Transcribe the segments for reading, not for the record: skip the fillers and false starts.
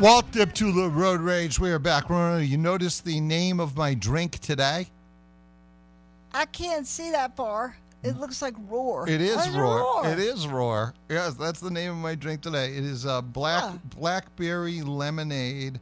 Welcome to the Road Rage. We are back. You notice the name of my drink today? I can't see that far. It looks like Roar. It is What's Roar. It is Roar. Yes, that's the name of my drink today. It is blackberry lemonade,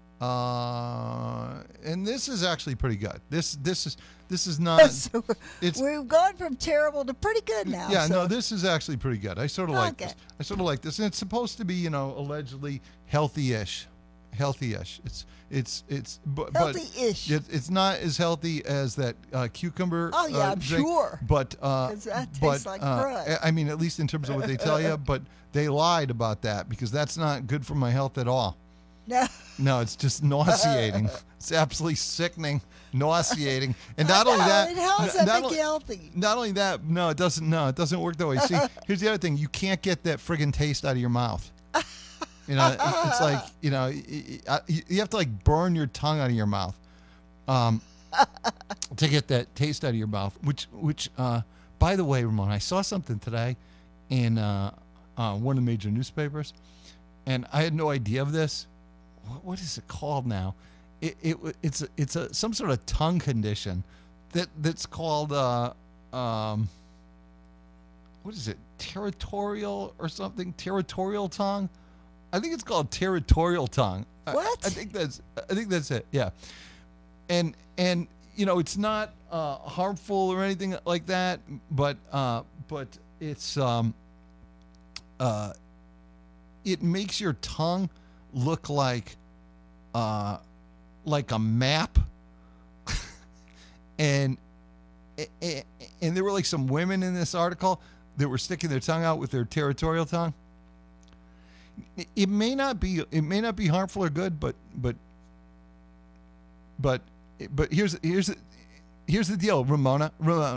and this is actually pretty good. This is not. So it's we've gone from terrible to pretty good now. Yeah, so. no, this is actually pretty good. I sort of like Okay. this. I sort of like this, and it's supposed to be, allegedly healthy-ish. It's but Healthy-ish. it's not as healthy as that cucumber. Oh, yeah, I'm drink, sure. But 'Cause that tastes like crud. I mean, at least in terms of what they tell you. But they lied about that because that's not good for my health at all. No. No, it's just nauseating. It's absolutely sickening, nauseating, and not only that, It helps that not make only- you healthy. not only that, no, it doesn't. No, it doesn't work that way. See, here's the other thing: you can't get that friggin' taste out of your mouth. It's like you have to like burn your tongue out of your mouth, to get that taste out of your mouth. Which, by the way, Ramon, I saw something today in one of the major newspapers, and I had no idea of this. What is it called now? It's some sort of tongue condition that's called what is it? Territorial or something? Territorial tongue? I think it's called territorial tongue. What? I think that's it. Yeah. And it's not harmful or anything like that, but it's it makes your tongue look like a map. and there were like some women in this article that were sticking their tongue out with their territorial tongue. It may not be harmful or good, but here's the deal, Ramona.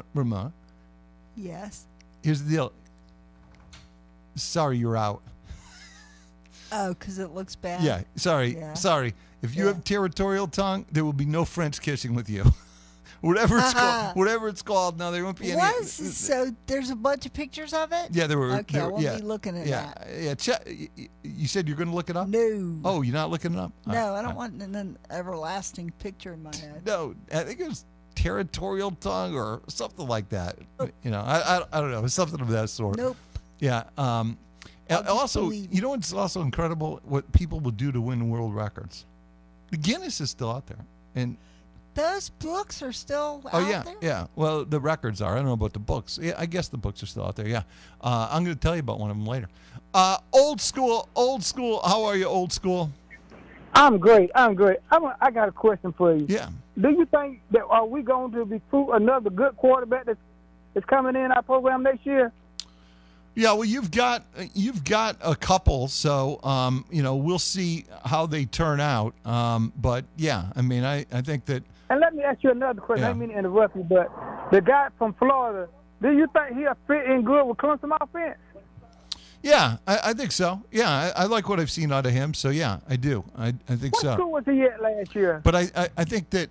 Yes. Here's the deal. Sorry, you're out. Oh, because it looks bad. Yeah, sorry. Yeah. Sorry. If you Yeah. have territorial tongue, there will be no French kissing with you. Whatever it's called. No, there won't be any. What? So there's a bunch of pictures of it? Yeah, there were. Okay, I won't be looking at that. Yeah. You said you're going to look it up? No. Oh, you're not looking it up? No, I don't want an everlasting picture in my head. No, I think it was territorial tongue or something like that. I don't know. It's something of that sort. Nope. Yeah. Also, believe. you know what's also incredible? What people will do to win world records. The Guinness is still out there, and Those books are still out there? yeah. Well, the records are. I don't know about the books. Yeah, I guess the books are still out there. Yeah. I'm going to tell you about one of them later. Old school. How are you, old school? I'm great. I got a question for you. Yeah. Do you think that are we going to recruit another good quarterback that's coming in our program next year? Yeah, well, you've got a couple, so we'll see how they turn out. But yeah, I mean, I think that. And let me ask you another question. Yeah. I didn't mean to interrupt you, but the guy from Florida, do you think he'll fit in good with Clemson offense? Yeah, I think so. Yeah, I like what I've seen out of him. So yeah, I do. I think What so. school was he at last year? But I think that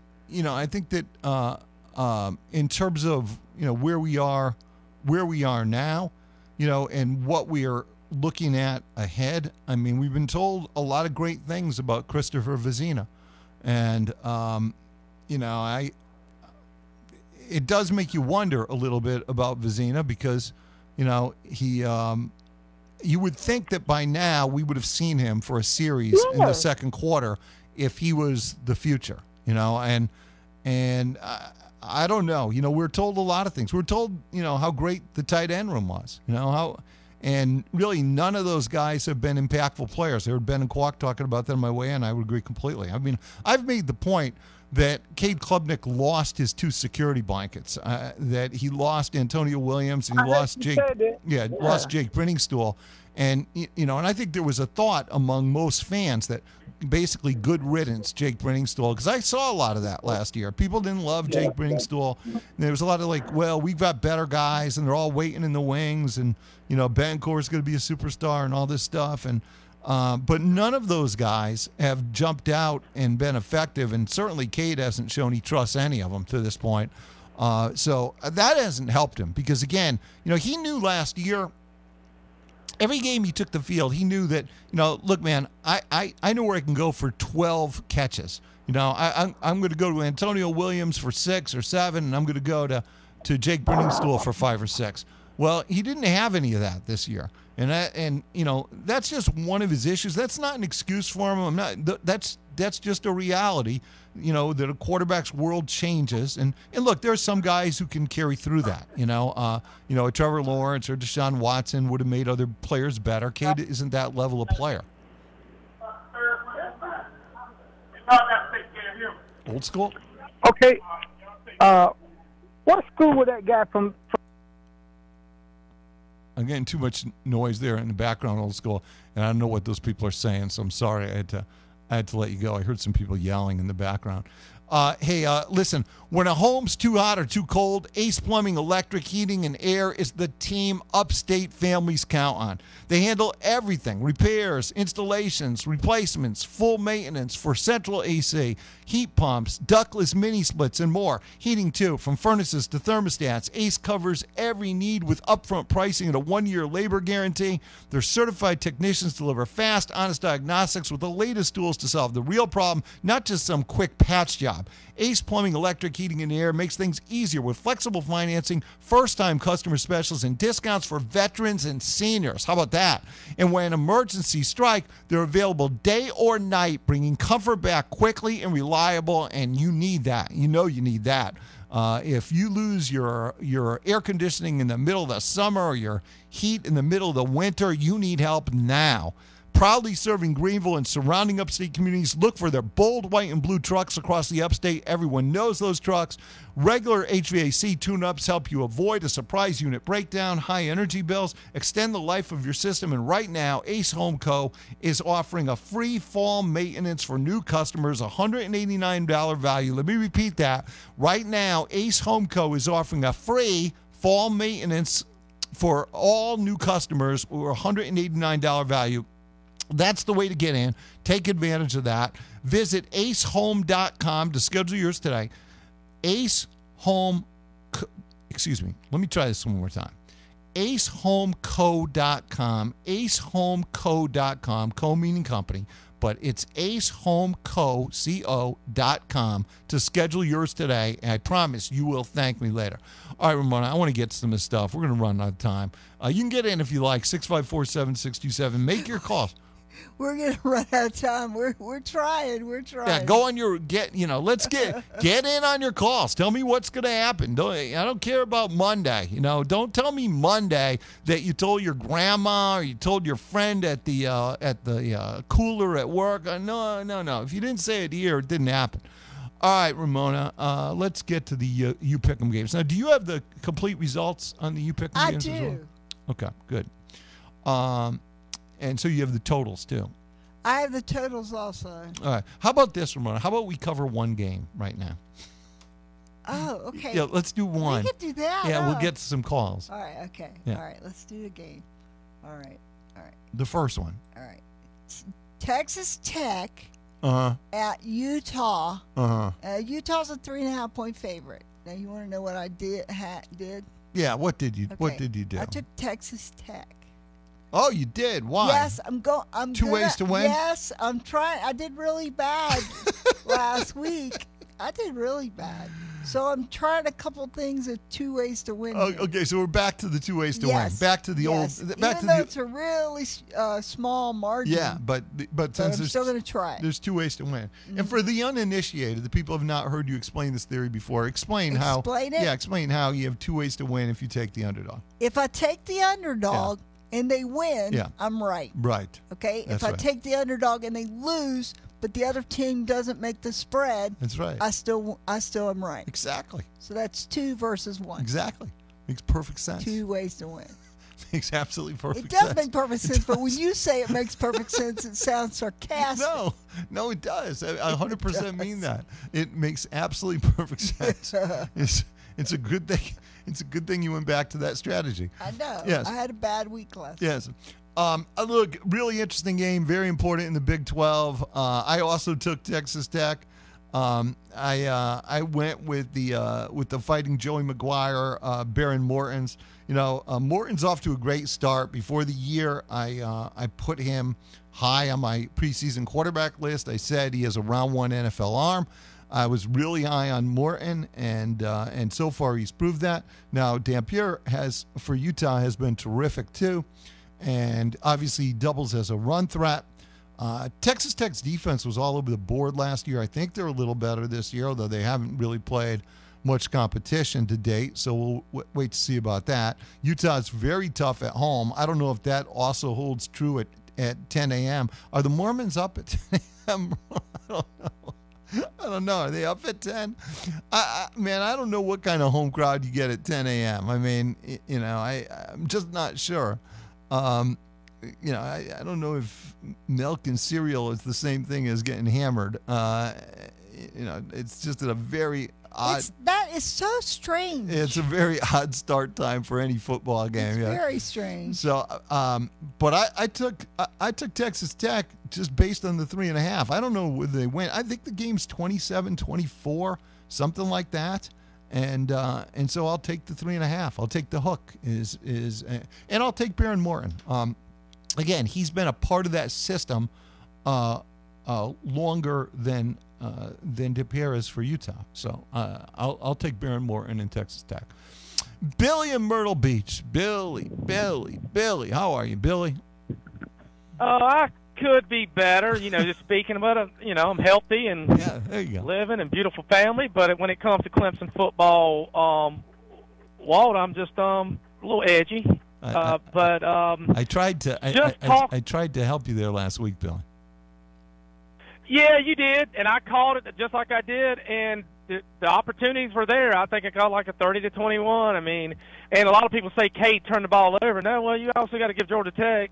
in terms of where we are now, and what we are looking at ahead. I mean, we've been told a lot of great things about Christopher Vezina, and it does make you wonder a little bit about Vezina because he. You would think that by now we would have seen him for a series in the second quarter if he was the future, and I don't know. We're told a lot of things. We're told, how great the tight end room was, and really none of those guys have been impactful players. I heard Ben and Kwok talking about that on my way in. I would agree completely. I mean, I've made the point that Cade Klubnik lost his two security blankets, that he lost Antonio Williams and he lost Jake Brenningstool. And, and I think there was a thought among most fans that basically good riddance, Jake Brenningstool, because I saw a lot of that last year. People didn't love Jake Brenningstool. There was a lot of we've got better guys and they're all waiting in the wings and, Bencourt's going to be a superstar and all this stuff. And, but none of those guys have jumped out and been effective, and certainly Cade hasn't shown he trusts any of them to this point. So that hasn't helped him because, again, he knew last year every game he took the field, he knew that, look, man, I know where I can go for 12 catches. I'm going to go to Antonio Williams for 6 or 7, and I'm going to go to Jake Briningstool for 5 or 6. Well, he didn't have any of that this year. And that's just one of his issues. That's not an excuse for him. That's just a reality, that a quarterback's world changes. And look, there are some guys who can carry through that. A Trevor Lawrence or Deshaun Watson would have made other players better. Cade isn't that level of player. Old school? Okay. What school was that guy from? I'm getting too much noise there in the background, old school, and I don't know what those people are saying, so I'm sorry. I had to let you go. I heard some people yelling in the background. Hey, listen, when a home's too hot or too cold, Ace Plumbing, Electric, Heating, and Air is the team upstate families count on. They handle everything: repairs, installations, replacements, full maintenance for central AC, heat pumps, ductless mini splits, and more. Heating, too, from furnaces to thermostats. Ace covers every need with upfront pricing and a 1-year labor guarantee. Their certified technicians deliver fast, honest diagnostics with the latest tools to solve the real problem, not just some quick patch job. Ace Plumbing, Electric, Heating, and Air makes things easier with flexible financing, first-time customer specials, and discounts for veterans and seniors. How about that? And when emergencies strike, they're available day or night, bringing comfort back quickly and reliable, and you need that. You need that. If you lose your air conditioning in the middle of the summer or your heat in the middle of the winter, you need help now. Proudly serving Greenville and surrounding upstate communities, look for their bold white and blue trucks across the upstate. Everyone knows those trucks. Regular HVAC tune-ups help you avoid a surprise unit breakdown, high energy bills, extend the life of your system. And right now, Ace Home Co. is offering a free fall maintenance for new customers, $189 value. Let me repeat that. Right now, Ace Home Co. is offering a free fall maintenance for all new customers, or $189 value. That's the way to get in. Take advantage of that. Visit acehome.com to schedule yours today. Let me try this one more time. acehomeco.com. acehomeco.com. Co meaning company, but it's acehomeco.com to schedule yours today. And I promise you will thank me later. All right, Ramona, I want to get to some of this stuff. We're going to run out of time. You can get in if you like, 654-7627. Make your calls. We're gonna run out of time. We're trying. Yeah, go on your let's get in on your calls. Tell me what's gonna happen. I don't care about Monday. Don't tell me Monday that you told your grandma or you told your friend at the cooler at work. No. If you didn't say it here, it didn't happen. All right, Ramona. Let's get to the You Pick'em games. Now, do you have the complete results on the You Pick'em games? I do. As well? Okay, good. And so you have the totals, too. I have the totals also. All right. How about this, Ramona? How about we cover one game right now? Oh, okay. Yeah, let's do one. We could do that. Yeah, we'll get to some calls. All right, okay. Yeah. All right, let's do a game. All right. The first one. All right. Texas Tech Uh-huh. at Utah. Uh-huh. Utah's a 3.5-point favorite. Now, you want to know what I did? Yeah, what did you do? I took Texas Tech. Oh, you did? Why? Yes, I'm Two ways to win? Yes, I'm trying. I did really bad last week. I did really bad. So I'm trying a couple things at 2 ways to win. Oh, okay, so we're back to the 2 ways to win. Back to the old. Back Even though it's a really small margin. Yeah, but since I'm still going to try. There's 2 ways to win. Mm-hmm. And for the uninitiated, the people who have not heard you explain this theory before, explain how. Explain it? Yeah, explain how you have 2 ways to win if you take the underdog. If I take the underdog and they win, I'm right. Right. Okay? That's if I right. take the underdog and they lose, but the other team doesn't make the spread, that's right. I still am right. Exactly. So that's 2 versus 1. Exactly. Makes perfect sense. 2 ways to win. Makes absolutely perfect sense. It sense. does make perfect sense, but when you say it makes perfect sense, it sounds sarcastic. No, it does. I 100% mean that. It makes absolutely perfect sense. It's a good thing. It's a good thing you went back to that strategy. I know. Yes. I had a bad week last week. Yes. Really interesting game, very important in the Big 12. I also took Texas Tech. I went with the Fighting Joey Maguire, Baron Morton's. Morton's off to a great start. Before the year, I put him high on my preseason quarterback list. I said he has a round one NFL arm. I was really high on Morton, and so far he's proved that. Now Dampier for Utah has been terrific too, and obviously he doubles as a run threat. Texas Tech's defense was all over the board last year. I think they're a little better this year, although they haven't really played much competition to date, so we'll wait to see about that. Utah's very tough at home. I don't know if that also holds true at 10 a.m. Are the Mormons up at 10 a.m.? I don't know. Are they up at 10? Man, I don't know what kind of home crowd you get at 10 a.m. I mean, I'm just not sure. I don't know if milk and cereal is the same thing as getting hammered. It's just at a very odd. That is so strange. It's a very odd start time for any football game. It's very strange. So, but I took Texas Tech just based on the 3.5. I don't know whether they win. I think the game's 27-24, something like that. And so I'll take the 3.5. I'll take the hook and I'll take Baron Morton. Again, he's been a part of that system longer than Dampier is for Utah. So I'll take Baron Morton and Texas Tech. Billy in Myrtle Beach. Billy. How are you, Billy? I could be better. Just speaking about it, I'm healthy and there you go. Living and beautiful family. But when it comes to Clemson football, Walt, I'm just a little edgy. I tried to help you there last week, Billy. Yeah, you did, and I called it just like I did, and the opportunities were there. I think I called like a 30-21. I mean, and a lot of people say Cade turned the ball over. No, well, you also got to give Georgia Tech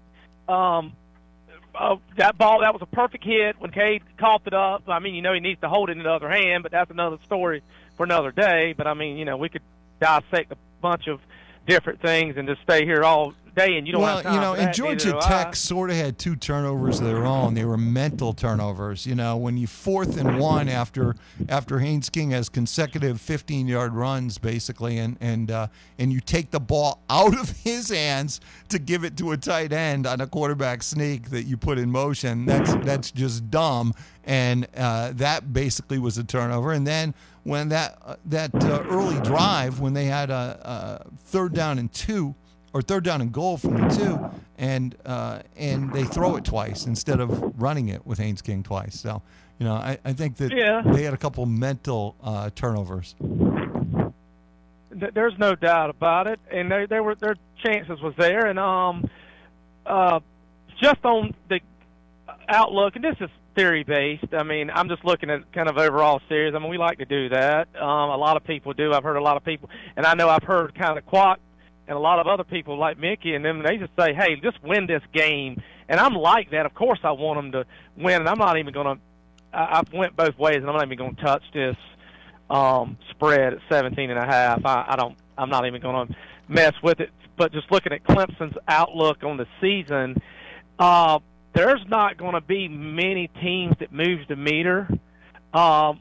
that ball. That was a perfect hit when Cade coughed it up. I mean, he needs to hold it in the other hand, but that's another story for another day. But I mean, we could dissect a bunch of different things and just stay here all day, and you don't have time for that. And Georgia Tech sort of had 2 turnovers of their own. They were mental turnovers. When you 4th and 1 after Haynes King has consecutive 15-yard runs basically, and you take the ball out of his hands to give it to a tight end on a quarterback sneak that you put in motion. That's just dumb. And that basically was a turnover. And then when that early drive, when they had a 3rd down and 2, or 3rd down and goal from the 2, and they throw it twice instead of running it with Haynes King twice. So, I think that they had a couple mental turnovers. There's no doubt about it, and their chances was there, and just on the outlook, and this is theory-based. I mean, I'm just looking at kind of overall series. I mean, we like to do that. A lot of people do. I've heard a lot of people, and I know I've heard kind of Quack and a lot of other people like Mickey and them, they just say, hey, just win this game. And I'm like that. Of course I want them to win, and I'm not even going to – I've went both ways, and I'm not even going to touch this spread at 17.5. I'm not even going to mess with it. But just looking at Clemson's outlook on the season, there's not going to be many teams that moves the meter coming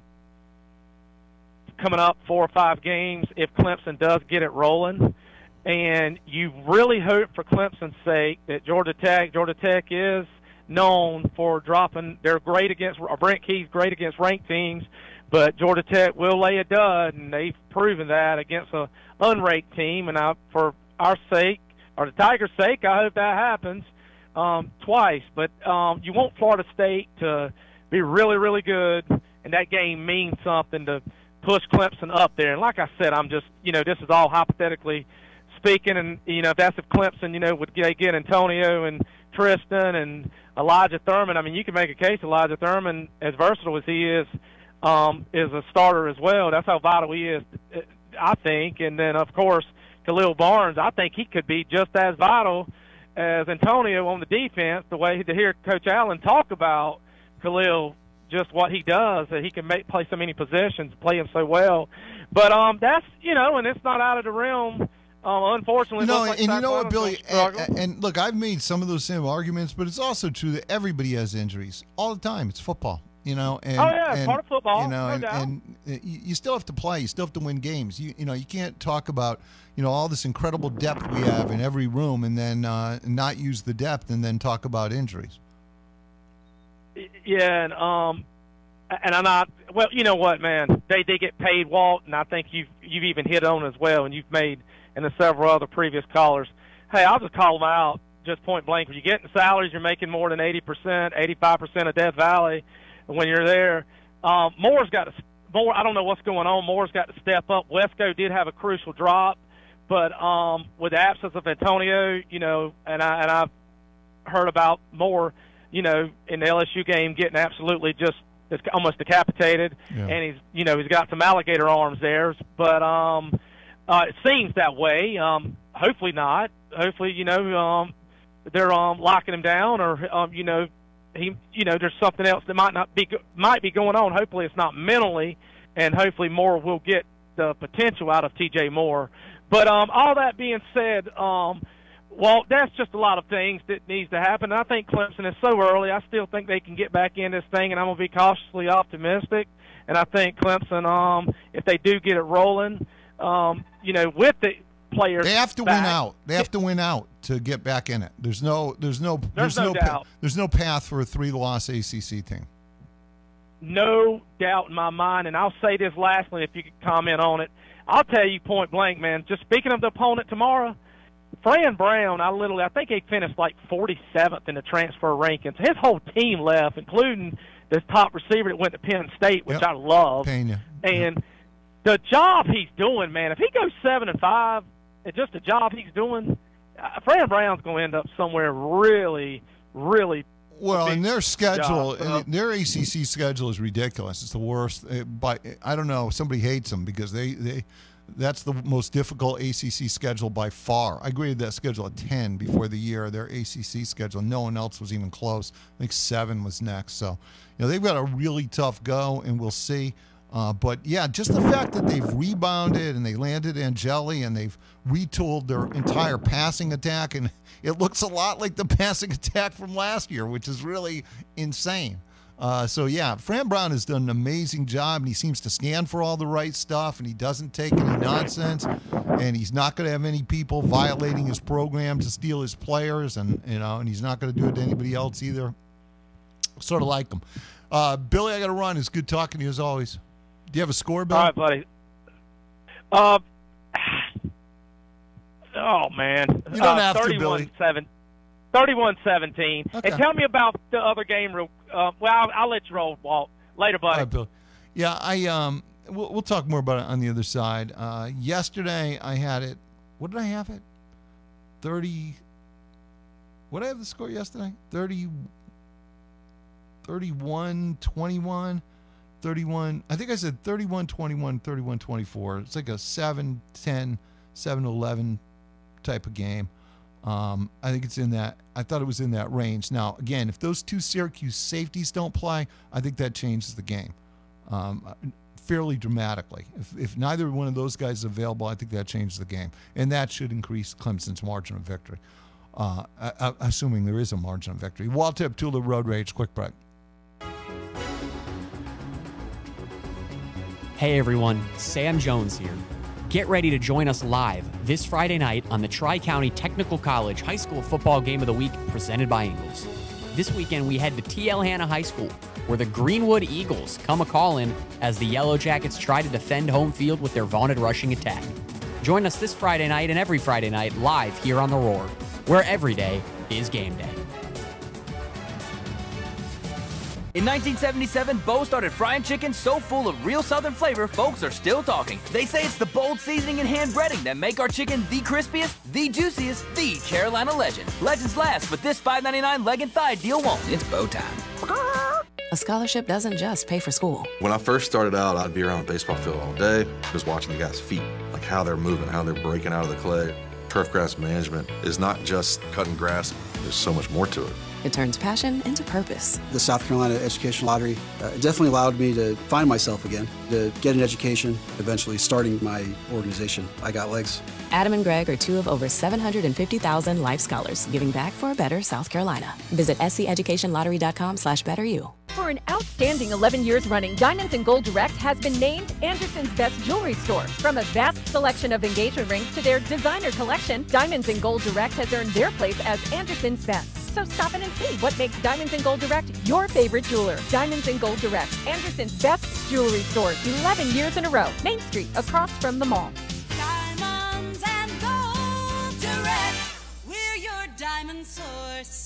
up 4 or 5 games if Clemson does get it rolling. And you really hope for Clemson's sake that Georgia Tech is known for dropping. They're great against – Brent Key's great against ranked teams, but Georgia Tech will lay a dud, and they've proven that against an unranked team. And for our sake, or the Tigers' sake, I hope that happens twice. But you want Florida State to be really, really good, and that game means something to push Clemson up there. And like I said, I'm just – this is all hypothetically – speaking, and if that's if Clemson, would they get Antonio and Tristan and Elijah Thurman? I mean, you can make a case Elijah Thurman, as versatile as he is a starter as well. That's how vital he is, I think. And then, of course, Khalil Barnes, I think he could be just as vital as Antonio on the defense. The way to hear Coach Allen talk about Khalil, just what he does, that he can play so many positions, play him so well. But that's and it's not out of the realm. Unfortunately, and you know what, Billy? And look, I've made some of those same arguments, but it's also true that everybody has injuries all the time. It's football, you know. And, Oh, yeah, it's part of football, You know, no doubt. and you still have to play. You still have to win games. You know, you can't talk about, you know, all this incredible depth we have in every room and then not use the depth and then talk about injuries. Yeah, and I'm not. Well, you know what, man? They get paid, Walt, and I think you've even hit on as well, and you've made, and the several other previous callers. Hey, I'll just call them out, just point blank. When you get in salaries, you're making more than 80%, 85% of Death Valley. When you're there, Moore's got to. Moore, I don't know what's going on. Moore's got to step up. Wesco did have a crucial drop, but with the absence of Antonio, you know, and I've heard about Moore, you know, in the LSU game getting absolutely just almost decapitated, and he's got some alligator arms there, but it seems that way. Hopefully not. Hopefully, you know, they're locking him down, or you know, there's something else that might be going on. Hopefully, it's not mentally, and hopefully Moore will get the potential out of T.J. Moore. But all that being said, well, that's just a lot of things that needs to happen. And I think Clemson is so early. I still think they can get back in this thing, and I'm going to be cautiously optimistic. And I think Clemson, if they do get it rolling, you know, with the players, they have to win out. They have to win out to get back in it. There's no doubt. There's no path for a 3-loss ACC team. No doubt in my mind. And I'll say this lastly, if you could comment on it. I'll tell you point blank, man. Just speaking of the opponent tomorrow, Fran Brown, I think he finished like 47th in the transfer rankings. His whole team left, including the top receiver that went to Penn State, which I love. Pena. And the job he's doing, man, if he goes 7-5, it's just the job he's doing, Fran Brown's going to end up somewhere really, really. Well, and their schedule, job. their ACC schedule is ridiculous. It's the worst. I don't know. Somebody hates them because that's the most difficult ACC schedule by far. I graded that schedule at 10 before the year. Their ACC schedule, no one else was even close. I think 7 was next. So, you know, they've got a really tough go, and we'll see. But, yeah, just the fact that they've rebounded and they landed Angeli and they've retooled their entire passing attack, and it looks a lot like the passing attack from last year, which is really insane. So, yeah, Fran Brown has done an amazing job, and he seems to stand for all the right stuff, and he doesn't take any nonsense, and he's not going to have any people violating his program to steal his players, and he's not going to do it to anybody else either. Sort of like him. Billy, I got to run. It's good talking to you as always. Do you have a score, Bill? All right, buddy. Oh, man. You don't have to, Billy. 31-17. Okay. And tell me about the other game. I'll let you roll, Walt. Later, buddy. All right, Bill. Yeah, we'll talk more about it on the other side. Yesterday, I had it. What did I have it? 30. What did I have the score yesterday? 31-21. 31. I think I said 31-21, 31-24. It's like a 7-10, 7-11 type of game. I think it's in that. I thought it was in that range. Now, again, if those two Syracuse safeties don't play, I think that changes the game fairly dramatically. If neither one of those guys is available, I think that changes the game, and that should increase Clemson's margin of victory, assuming there is a margin of victory. Walt Tip, Tula Road Rage, quick break. Hey everyone, Sam Jones here. Get ready to join us live this Friday night on the Tri-County Technical College High School Football Game of the Week presented by Ingles. This weekend we head to T.L. Hanna High School, where the Greenwood Eagles come a-callin' as the Yellow Jackets try to defend home field with their vaunted rushing attack. Join us this Friday night and every Friday night live here on The Roar, where every day is game day. In 1977, Bo started frying chicken so full of real Southern flavor, folks are still talking. They say it's the bold seasoning and hand breading that make our chicken the crispiest, the juiciest, the Carolina legend. Legends last, but this $5.99 leg and thigh deal won't. It's Bo time. A scholarship doesn't just pay for school. When I first started out, I'd be around a baseball field all day, just watching the guys' feet, like how they're moving, how they're breaking out of the clay. Turf grass management is not just cutting grass. There's so much more to it. It turns passion into purpose. The South Carolina Education Lottery definitely allowed me to find myself again, to get an education, eventually starting my organization. I Got Legs. Adam and Greg are two of over 750,000 life scholars giving back for a better South Carolina. Visit seeducationlottery.com/betteryou. For an outstanding 11 years running, Diamonds and Gold Direct has been named Anderson's best jewelry store. From a vast selection of engagement rings to their designer collection, Diamonds and Gold Direct has earned their place as Anderson's best. So stop in and see what makes Diamonds and Gold Direct your favorite jeweler. Diamonds and Gold Direct, Anderson's best jewelry store, 11 years in a row. Main Street, across from the mall. Diamonds and Gold Direct, we're your diamond source.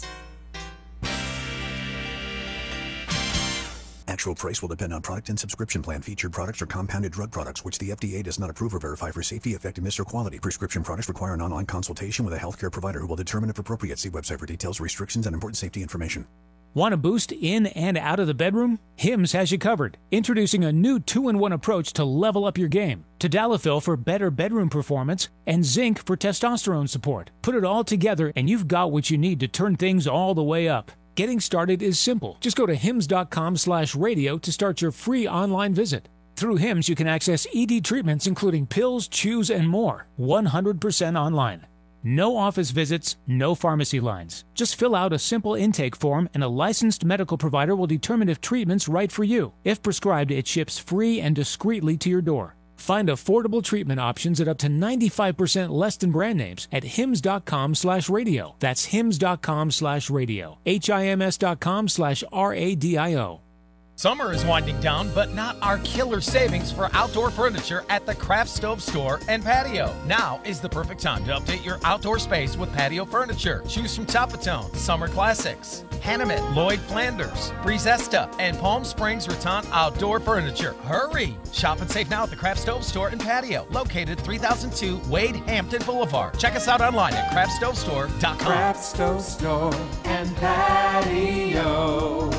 Actual price will depend on product and subscription plan. Featured products are compounded drug products, which the FDA does not approve or verify for safety, effectiveness, or quality. Prescription products require an online consultation with a healthcare provider who will determine if appropriate. See website for details, restrictions, and important safety information. Want a boost in and out of the bedroom? Hims has you covered. Introducing a new 2-in-1 approach to level up your game. Tadalafil for better bedroom performance and zinc for testosterone support. Put it all together and you've got what you need to turn things all the way up. Getting started is simple. Just go to hims.com/radio to start your free online visit. Through Hims, you can access ED treatments including pills, chews, and more. 100% online. No office visits, no pharmacy lines. Just fill out a simple intake form and a licensed medical provider will determine if treatment's right for you. If prescribed, it ships free and discreetly to your door. Find affordable treatment options at up to 95% less than brand names at hims.com/radio. That's hims.com/radio. HIMS.com/RADIO. Summer is winding down, but not our killer savings for outdoor furniture at the Craft Stove Store and Patio. Now is the perfect time to update your outdoor space with patio furniture. Choose from Chapatone, Summer Classics, Hannamit, Lloyd Flanders, Breezesta, and Palm Springs Rattan Outdoor Furniture. Hurry! Shop and save now at the Craft Stove Store and Patio, located 3002 Wade Hampton Boulevard. Check us out online at craftstovestore.com. Craft Stove Store and Patio.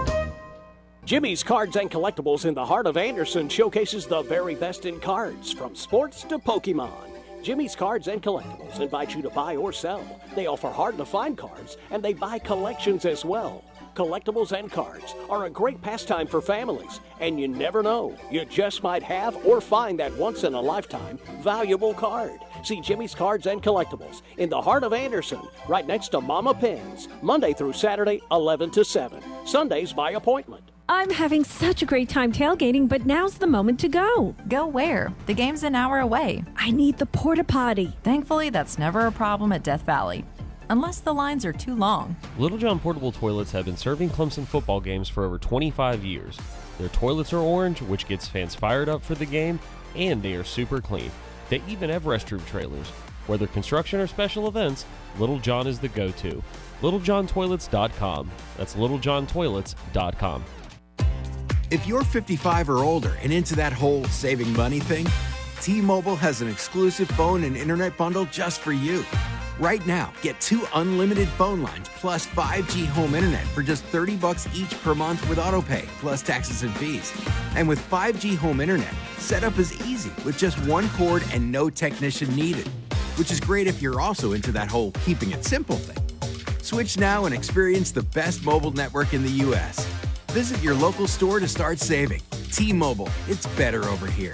Jimmy's Cards and Collectibles in the heart of Anderson showcases the very best in cards, from sports to Pokemon. Jimmy's Cards and Collectibles invite you to buy or sell. They offer hard-to-find cards, and they buy collections as well. Collectibles and cards are a great pastime for families, and you never know. You just might have or find that once-in-a-lifetime valuable card. See Jimmy's Cards and Collectibles in the heart of Anderson, right next to Mama Penn's, Monday through Saturday, 11 to 7. Sundays by appointment. I'm having such a great time tailgating, but now's the moment to go. Go where? The game's an hour away. I need the porta potty. Thankfully, that's never a problem at Death Valley, unless the lines are too long. Little John Portable Toilets have been serving Clemson football games for over 25 years. Their toilets are orange, which gets fans fired up for the game, and they are super clean. They even have restroom trailers. Whether construction or special events, Little John is the go-to. LittleJohnToilets.com. That's LittleJohnToilets.com. If you're 55 or older and into that whole saving money thing, T-Mobile has an exclusive phone and internet bundle just for you. Right now, get 2 unlimited phone lines plus 5G home internet for just $30 each per month with AutoPay, plus taxes and fees. And with 5G home internet, setup is easy with just one cord and no technician needed, which is great if you're also into that whole keeping it simple thing. Switch now and experience the best mobile network in the U.S. Visit your local store to start saving. T-Mobile, it's better over here.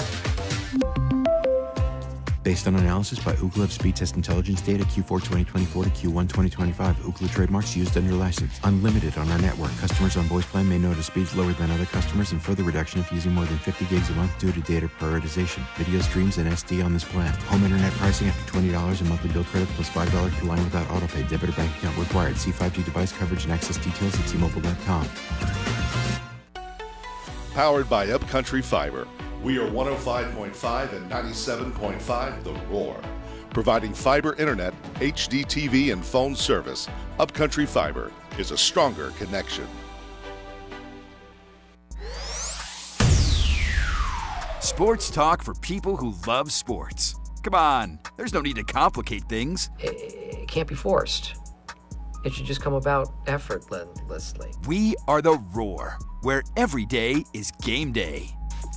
Based on analysis by Ookla of speed test intelligence data Q4 2024 to Q1 2025, Ookla trademarks used under license. Unlimited on our network. Customers on voice plan may notice speeds lower than other customers and further reduction if using more than 50 gigs a month due to data prioritization. Video streams and SD on this plan. Home internet pricing after $20 in monthly bill credit plus $5 per line without autopay. Debit or bank account required. See 5G device coverage and access details at T-Mobile.com. Powered by Upcountry Fiber. We are 105.5 and 97.5 The Roar. Providing fiber internet, HD TV, and phone service, Upcountry Fiber is a stronger connection. Sports talk for people who love sports. Come on, there's no need to complicate things. It can't be forced. It should just come about effortlessly. We are The Roar, where every day is game day.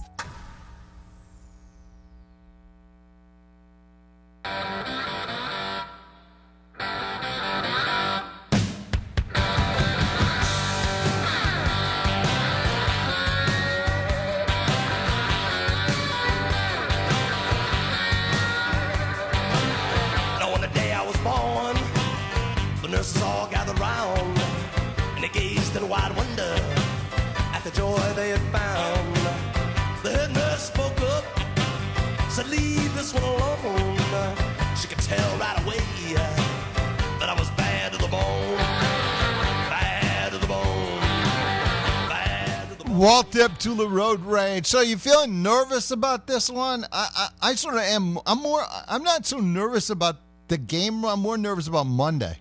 On the day I was born, the nurses all gathered round, and they gazed in wide wonder they had found. The head nurse spoke up, said, leave this one alone. She could tell right away that I was bad to the bone. Bad to the bone. Bad to the bone. Walt Deptula Road Rage. So you feeling nervous about this one? I sort of am. I'm not so nervous about the game. I'm more nervous about Monday.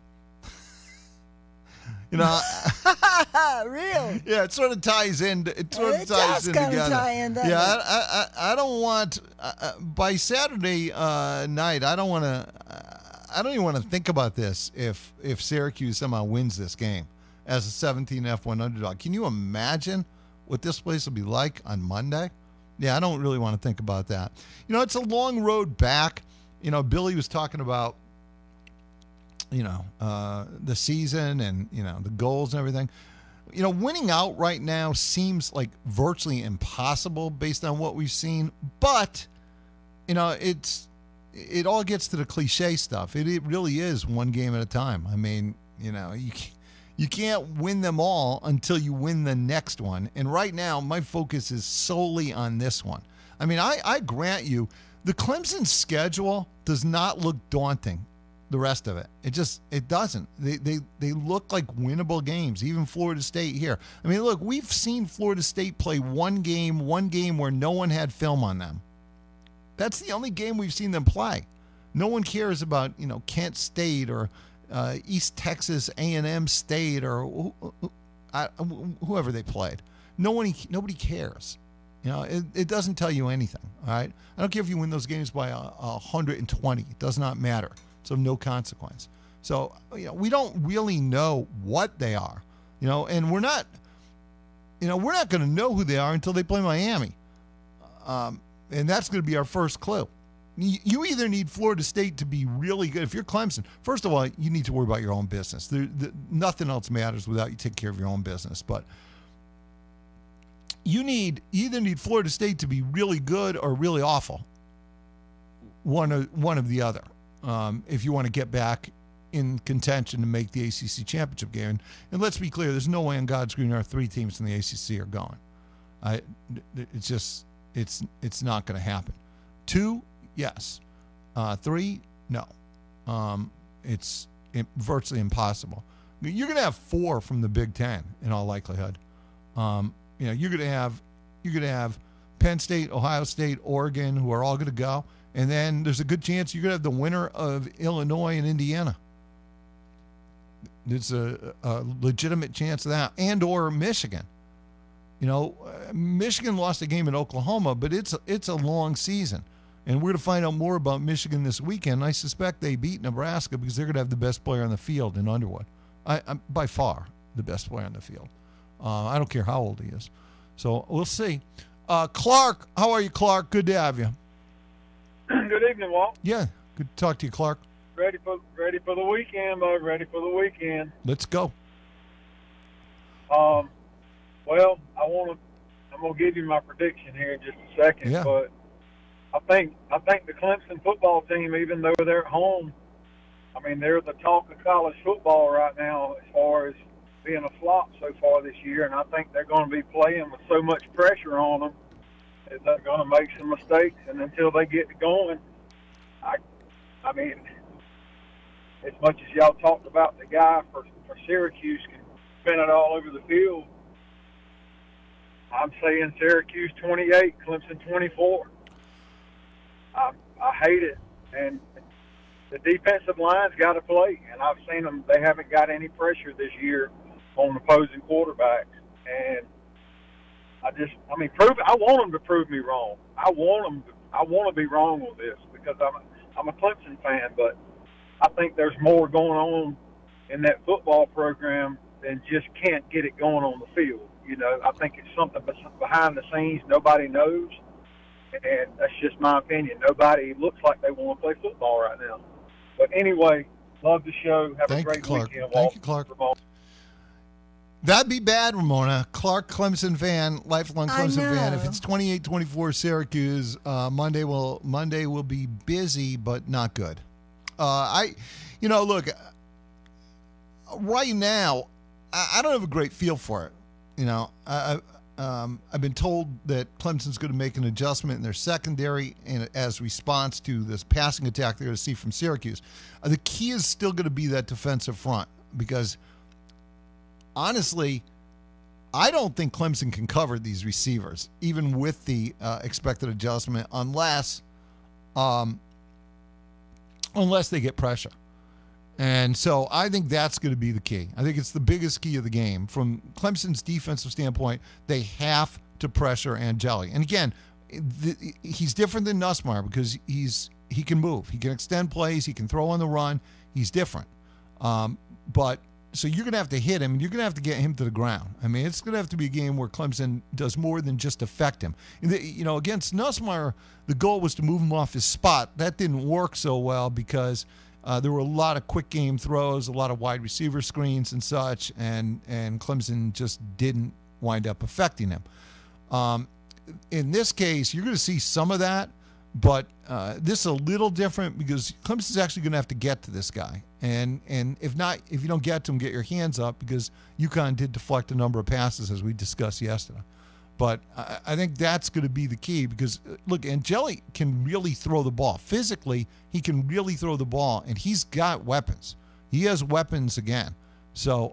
You know, real. Yeah, it sort of ties in. It sort of ties in together. I don't want by Saturday night. I don't want to. I don't even want to think about this if Syracuse somehow wins this game as a 17-F1 underdog. Can you imagine what this place will be like on Monday? Yeah, I don't really want to think about that. You know, it's a long road back. You know, Billy was talking about, you know, the season and, you know, the goals and everything. You know, winning out right now seems like virtually impossible based on what we've seen. But, you know, it all gets to the cliche stuff. It really is one game at a time. I mean, you know, you can't win them all until you win the next one. And right now, my focus is solely on this one. I mean, I grant you, the Clemson schedule does not look daunting. The rest of it, it doesn't. They look like winnable games. Even Florida State here. I mean, look, we've seen Florida State play one game where no one had film on them. That's the only game we've seen them play. No one cares about, you know, Kent State or East Texas A&M State or whoever they played. Nobody cares. You know, it doesn't tell you anything. All right, I don't care if you win those games by 120. It does not matter. It's of no consequence. So, you know, we don't really know what they are. You know, and we're not going to know who they are until they play Miami. And that's going to be our first clue. You either need Florida State to be really good. If you're Clemson, first of all, you need to worry about your own business. Nothing else matters without you take care of your own business. But you either need Florida State to be really good or really awful. One of the other. If you want to get back in contention to make the ACC championship game. And let's be clear, there's no way on God's green earth 3 teams in the ACC are going. It's not going to happen. 2, yes. 3, no. It's virtually impossible. You're going to have 4 from the Big Ten in all likelihood. You know, you're going to have Penn State, Ohio State, Oregon, who are all going to go. And then there's a good chance you're going to have the winner of Illinois and Indiana. There's a legitimate chance of that. And or Michigan. You know, Michigan lost a game in Oklahoma, but it's a long season. And we're going to find out more about Michigan this weekend. I suspect they beat Nebraska because they're going to have the best player on the field in Underwood. I'm by far the best player on the field. I don't care how old he is. So we'll see. Clark, how are you, Clark? Good to have you. Good evening, Walt. Yeah, good to talk to you, Clark. Ready for the weekend, bud. Ready for the weekend. Let's go. Well, I'm gonna give you my prediction here in just a second. Yeah. But I think the Clemson football team, even though they're at home, I mean they're the talk of college football right now as far as being a flop so far this year, and I think they're going to be playing with so much pressure on them. They're going to make some mistakes, and until they get going, I mean, as much as y'all talked about the guy for Syracuse can spin it all over the field, I'm saying Syracuse 28, Clemson 24. I hate it, and the defensive line's got to play, and I've seen them. They haven't got any pressure this year on opposing quarterbacks, and I want them to prove me wrong. I want to be wrong on this because I'm a Clemson fan, but I think there's more going on in that football program than just can't get it going on the field. You know, I think it's something behind the scenes nobody knows, and that's just my opinion. Nobody looks like they want to play football right now. But anyway, love the show. Have a great weekend, Walt. Thank you, Clark. That'd be bad, Ramona. Clark, Clemson fan, lifelong Clemson fan. If it's 28-24 Syracuse, Monday will be busy, but not good. Look, right now, I don't have a great feel for it. You know, I've been told that Clemson's going to make an adjustment in their secondary and as response to this passing attack they're going to see from Syracuse. The key is still going to be that defensive front because, honestly, I don't think Clemson can cover these receivers, even with the expected adjustment, unless they get pressure. And so I think that's going to be the key. I think it's the biggest key of the game. From Clemson's defensive standpoint, they have to pressure Angeli. And again, he's different than Nussmeier because he can move. He can extend plays. He can throw on the run. He's different. But so you're going to have to hit him, and you're going to have to get him to the ground. I mean, it's going to have to be a game where Clemson does more than just affect him. Against Nussmeier, the goal was to move him off his spot. That didn't work so well because there were a lot of quick game throws, a lot of wide receiver screens and such, and Clemson just didn't wind up affecting him. In this case, you're going to see some of that, but this is a little different because Clemson's actually going to have to get to this guy. And if you don't get to him, get your hands up because UConn did deflect a number of passes as we discussed yesterday. But I think that's going to be the key because, look, Angeli can really throw the ball. Physically, he can really throw the ball, and he's got weapons. He has weapons again. So,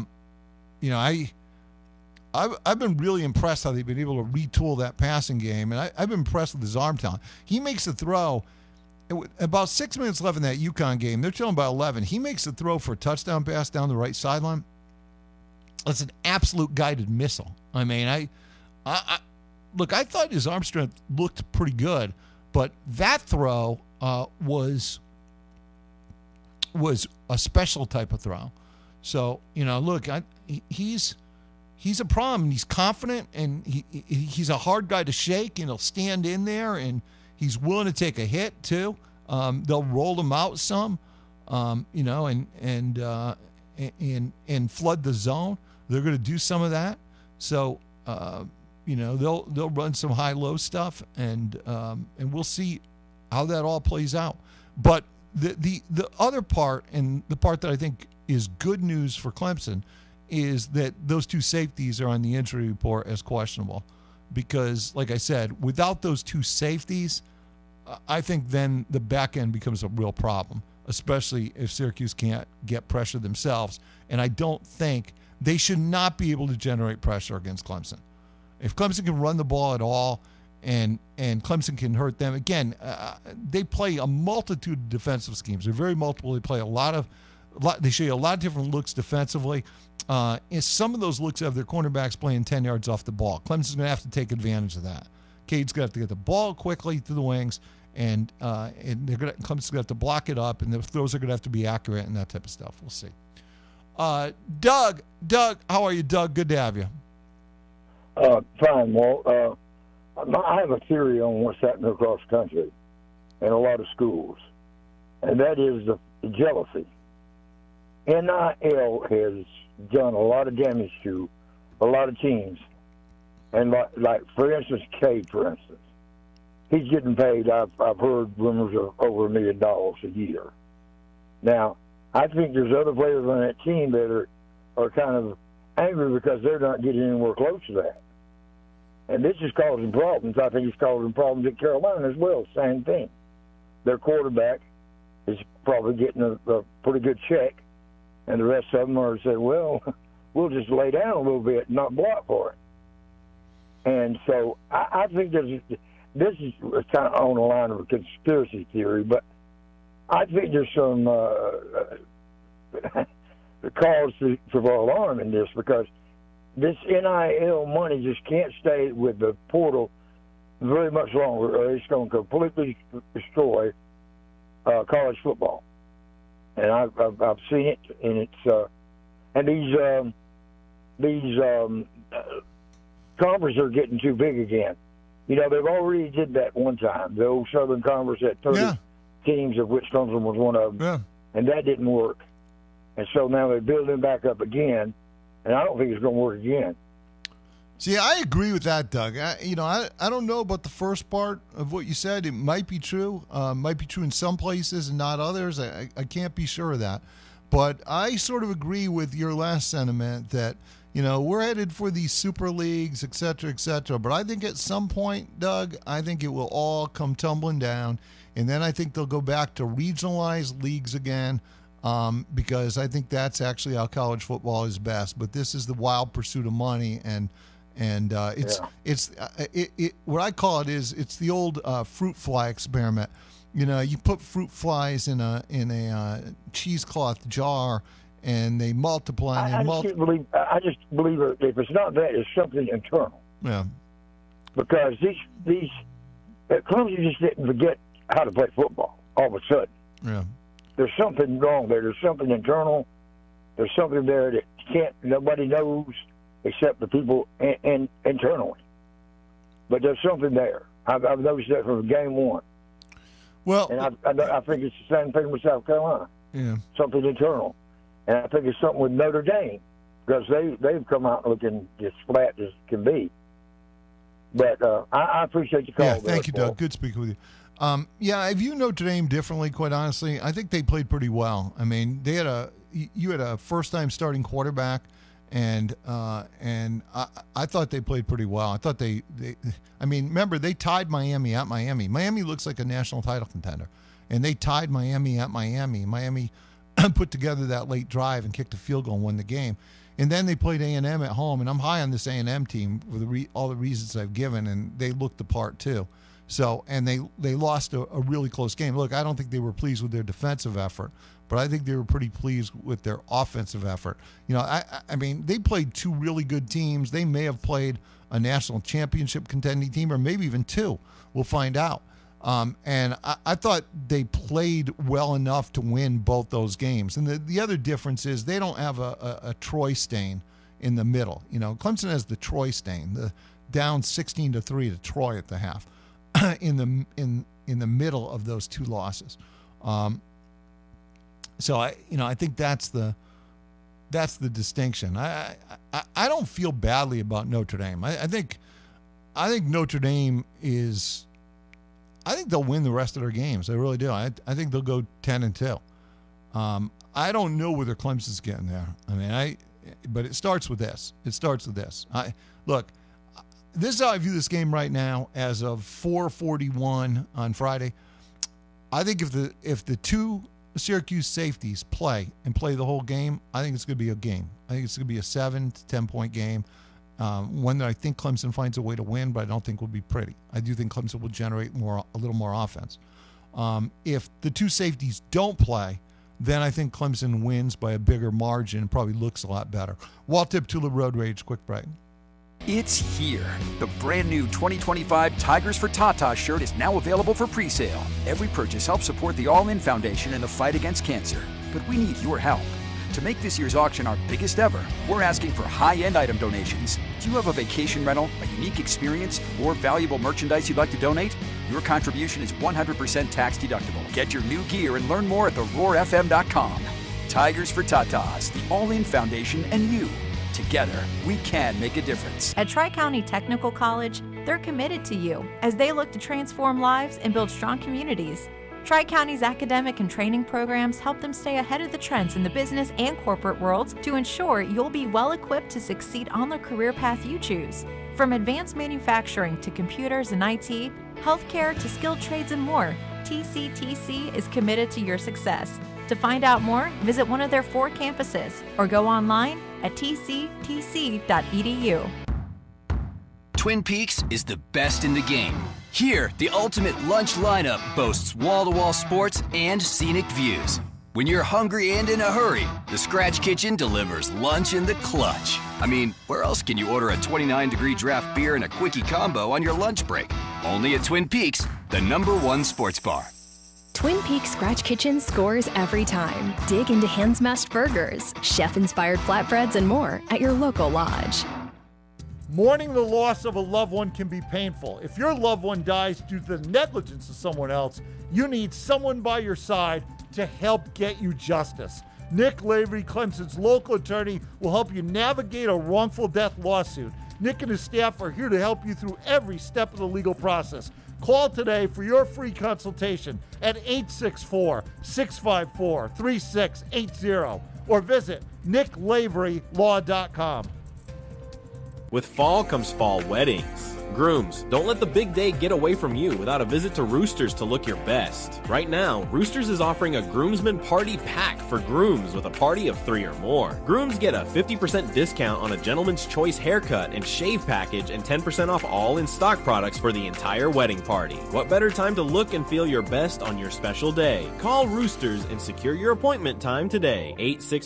I've been really impressed how they've been able to retool that passing game, and I've been impressed with his arm talent. He makes a throw. About 6 minutes left in that UConn game. They're trailing by 11. He makes a throw for a touchdown pass down the right sideline. That's an absolute guided missile. I mean, I thought his arm strength looked pretty good, but that throw was a special type of throw. So, look, he's a problem. He's confident, and he's a hard guy to shake, and he'll stand in there, and he's willing to take a hit too. They'll roll him out some, and flood the zone. They're going to do some of that. So, they'll run some high-low stuff, and we'll see how that all plays out. But the other part, and the part that I think is good news for Clemson, is that those two safeties are on the injury report as questionable. Because, like I said, without those two safeties, I think then the back end becomes a real problem, especially if Syracuse can't get pressure themselves. And I don't think they should not be able to generate pressure against Clemson. If Clemson can run the ball at all and Clemson can hurt them, again, they play a multitude of defensive schemes. They're very multiple. They play they show you a lot of different looks defensively. And some of those looks have their cornerbacks playing 10 yards off the ball. Clemson's going to have to take advantage of that. Cade's going to have to get the ball quickly to the wings, and Clemson's going to have to block it up, and the throws are going to have to be accurate and that type of stuff. We'll see. Doug, how are you, Doug? Good to have you. Fine, Walt. I have a theory on what's happening across the country in a lot of schools, and that is the jealousy. NIL has done a lot of damage to a lot of teams. And like for instance, Cade, for instance, he's getting paid. I've heard rumors of over $1 million a year. Now, I think there's other players on that team that are kind of angry because they're not getting anywhere close to that. And this is causing problems. I think it's causing problems at Carolina as well. Same thing. Their quarterback is probably getting a pretty good check, and the rest of them are saying, well, we'll just lay down a little bit and not block for it. And so I think this is kind of on the line of a conspiracy theory, but I think there's some cause for alarm in this because this NIL money just can't stay with the portal very much longer, or it's going to completely destroy college football. And I've seen it, and it's and these conferences are getting too big again. They've already did that one time. The old Southern Conference had 30 teams, of which Clemson was one of them, and that didn't work. And so now they're building back up again, and I don't think it's going to work again. See, I agree with that, Doug. I don't know about the first part of what you said. It might be true. Might be true in some places and not others. I can't be sure of that. But I sort of agree with your last sentiment that, we're headed for these super leagues, et cetera, et cetera. But I think at some point, Doug, I think it will all come tumbling down. And then I think they'll go back to regionalized leagues again, because I think that's actually how college football is best. But this is the wild pursuit of money, and it's what I call it is it's the old fruit fly experiment. You put fruit flies in a cheesecloth jar, and they multiply. I just believe if it's not that, it's something internal. Yeah. Because these Clemson just didn't forget how to play football all of a sudden. Yeah. There's something wrong there. There's something internal. There's something there that nobody knows except the people internally. But there's something there. I've noticed that from game one. Well, and I think it's the same thing with South Carolina. Yeah. Something internal. And I think it's something with Notre Dame, because they've come out looking as flat as can be. But I appreciate your call. Yeah, thank you, Doug. Good speaking with you. I view Notre Dame differently, quite honestly. I think they played pretty well. I mean, you had a first-time starting quarterback, and I thought they played pretty well. I thought remember, they tied Miami at Miami. Miami looks like a national title contender, and they tied Miami at Miami. Miami put together that late drive and kicked a field goal and won the game. And then they played A&M at home, and I'm high on this A&M team for all the reasons I've given, and they looked the part too. So, and they lost a really close game. Look, I don't think they were pleased with their defensive effort, but I think they were pretty pleased with their offensive effort. I mean, they played two really good teams. They may have played a national championship contending team, or maybe even two. We'll find out. And I thought they played well enough to win both those games. And the other difference is they don't have a Troy stain in the middle. Clemson has the Troy stain, the down 16-3 to Troy at the half in the middle of those two losses. So I think that's the distinction. I don't feel badly about Notre Dame. I think Notre Dame is. I think they'll win the rest of their games. I really do. I think they'll go 10-2. I don't know whether Clemson's getting there. But it starts with this. Look, this is how I view this game right now as of 4:41 on Friday. I think if the two Syracuse safeties play the whole game, I think it's going to be a game. I think it's going to be a 7 to 10 point game. One that I think Clemson finds a way to win, but I don't think will be pretty. I do think Clemson will generate a little more offense. If the two safeties don't play, then I think Clemson wins by a bigger margin and probably looks a lot better. Walt Deptula, Road Rage, quick break. It's here. The brand new 2025 Tigers for Tata shirt is now available for pre-sale. Every purchase helps support the All In Foundation in the fight against cancer. But we need your help. To make this year's auction our biggest ever, we're asking for high-end item donations. Do you have a vacation rental, a unique experience, or valuable merchandise you'd like to donate? Your contribution is 100% tax deductible. Get your new gear and learn more at theroarfm.com. Tigers for Tatas, the All In Foundation, and you. Together, we can make a difference. At Tri-County Technical College, they're committed to you as they look to transform lives and build strong communities. Tri-County's academic and training programs help them stay ahead of the trends in the business and corporate worlds to ensure you'll be well equipped to succeed on the career path you choose. From advanced manufacturing to computers and IT, healthcare to skilled trades and more, TCTC is committed to your success. To find out more, visit one of their 4 campuses or go online at tctc.edu. Twin Peaks is the best in the game. Here, the ultimate lunch lineup boasts wall-to-wall sports and scenic views. When you're hungry and in a hurry, the Scratch Kitchen delivers lunch in the clutch. I mean, where else can you order a 29-degree draft beer and a quickie combo on your lunch break? Only at Twin Peaks, the #1 sports bar. Twin Peaks Scratch Kitchen scores every time. Dig into hand-smashed burgers, chef-inspired flatbreads, and more at your local lodge. Mourning the loss of a loved one can be painful. If your loved one dies due to the negligence of someone else, you need someone by your side to help get you justice. Nick Lavery, Clemson's local attorney, will help you navigate a wrongful death lawsuit. Nick and his staff are here to help you through every step of the legal process. Call today for your free consultation at 864-654-3680 or visit nicklaverylaw.com. With fall comes fall weddings. Grooms, don't let the big day get away from you without a visit to Roosters to look your best. Right now, Roosters is offering a groomsman party pack for grooms with a party of 3 or more. Grooms get a 50% discount on a gentleman's choice haircut and shave package and 10% off all in-stock products for the entire wedding party. What better time to look and feel your best on your special day? Call Roosters and secure your appointment time today.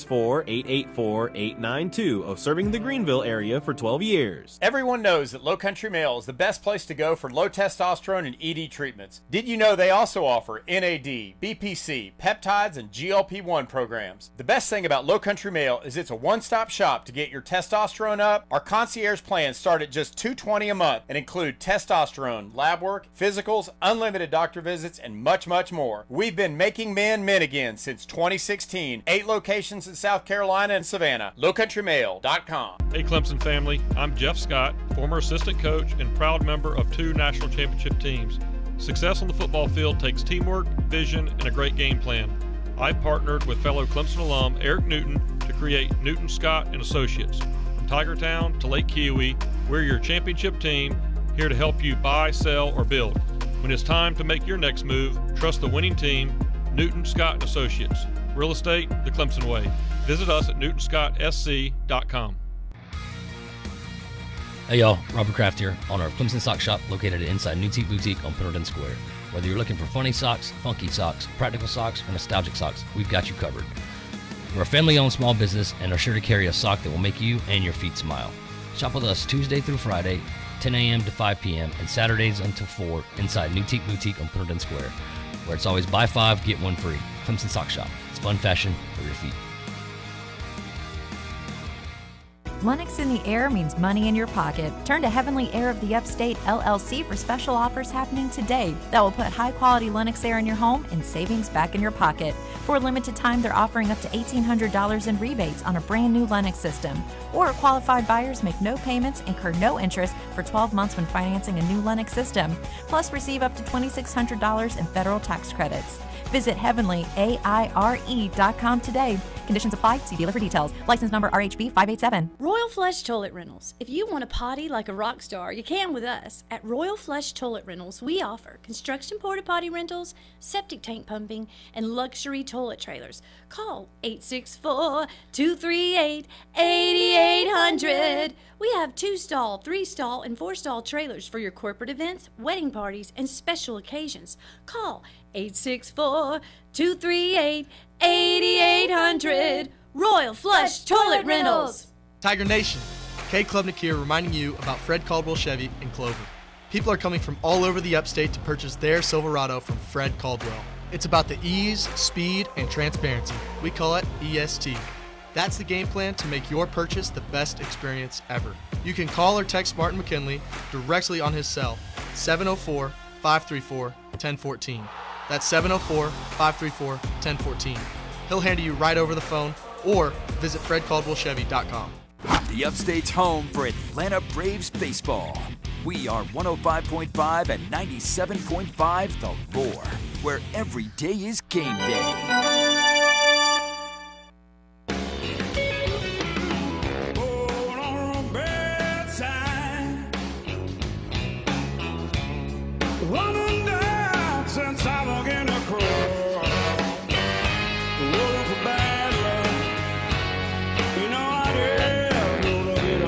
864-884-892 of serving the Greenville area for 12 years. Everyone knows that Low Country Male is the best place to go for low testosterone and ED treatments. Did you know they also offer NAD, BPC, peptides, and GLP-1 programs? The best thing about Low Country Male is it's a one-stop shop to get your testosterone up. Our concierge plans start at just $220 a month and include testosterone, lab work, physicals, unlimited doctor visits, and much, much more. We've been making men men again since 2016. 8 locations in South Carolina and Savannah. LowCountryMale.com. Hey Clemson family, I'm Jeff Scott, former assistant coach and proud member of 2 national championship teams. Success on the football field takes teamwork, vision, and a great game plan. I partnered with fellow Clemson alum Eric Newton to create Newton Scott and Associates. From Tigertown to Lake Kiowee, we're your championship team, here to help you buy, sell, or build. When it's time to make your next move, trust the winning team, Newton Scott and Associates. Real estate the Clemson way. Visit us at newtonscottsc.com. Hey y'all, Robert Kraft here, owner of Clemson Sock Shop located inside New Teak Boutique on Pendleton Square. Whether you're looking for funny socks, funky socks, practical socks, or nostalgic socks, we've got you covered. We're a family-owned small business and are sure to carry a sock that will make you and your feet smile. Shop with us Tuesday through Friday, 10 a.m. to 5 p.m., and Saturdays until 4 inside New Teak Boutique on Pendleton Square, where it's always buy 5, get 1 free. Clemson Sock Shop. It's fun fashion for your feet. Lennox in the air means money in your pocket. Turn to Heavenly Air of the Upstate, LLC for special offers happening today that will put high-quality Lennox air in your home and savings back in your pocket. For a limited time, they're offering up to $1,800 in rebates on a brand new Lennox system. Or qualified buyers make no payments, incur no interest for 12 months when financing a new Lennox system. Plus, receive up to $2,600 in federal tax credits. Visit heavenlyaire.com today. Conditions apply. See dealer for details. License number RHB 587. Royal Flush Toilet Rentals. If you want to potty like a rock star, you can with us. At Royal Flush Toilet Rentals, we offer construction porta potty rentals, septic tank pumping, and luxury toilet trailers. Call 864-238-8800. We have 2-stall, 3-stall, and 4-stall trailers for your corporate events, wedding parties, and special occasions. Call 864-238-8800. Royal Flush Toilet Rentals. Tiger Nation, Kay Klubnik here reminding you about Fred Caldwell Chevy in Clover. People are coming from all over the upstate to purchase their Silverado from Fred Caldwell. It's about the ease, speed, and transparency. We call it EST. That's the game plan to make your purchase the best experience ever. You can call or text Martin McKinley directly on his cell, 704-534-1014. That's 704-534-1014. He'll handle you right over the phone or visit fredcaldwellchevy.com. The Upstate's home for Atlanta Braves baseball. We are 105.5 and 97.5 The Roar, where every day is game day. Running down since I began to crawl. Looking for bad luck. You know I did look it